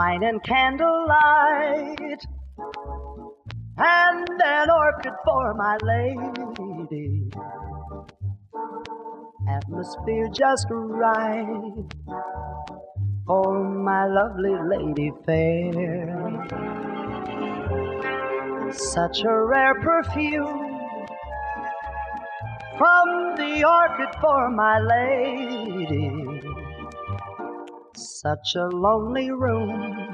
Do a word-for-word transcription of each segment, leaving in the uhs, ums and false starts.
wine and candlelight, and an orchid for my lady. Atmosphere just right for my lovely lady fair. Such a rare perfume from the orchid for my lady. Such a lonely room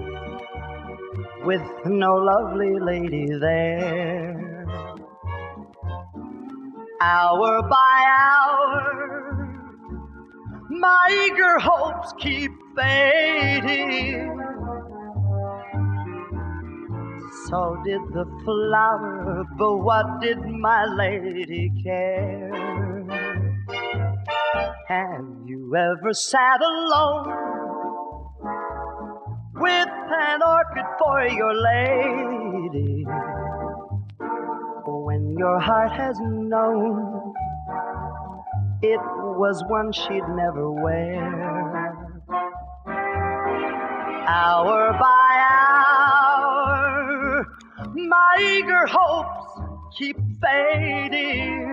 with no lovely lady there. Hour by hour, my eager hopes keep fading. So did the flower, but what did my lady care? Have you ever sat alone with an orchid for your lady, when your heart has known it was one she'd never wear? Hour by hour, my eager hopes keep fading.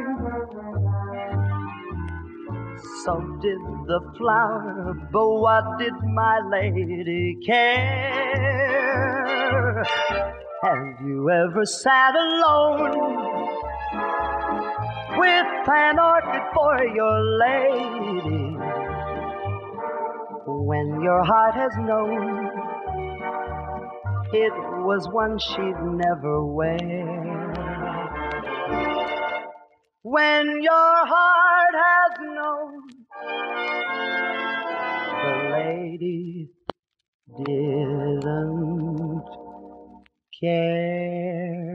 So did the flower, but what did my lady care? Have you ever sat alone with an orchid for your lady, when your heart has known it was one she'd never wear? When your heart has known the lady didn't care.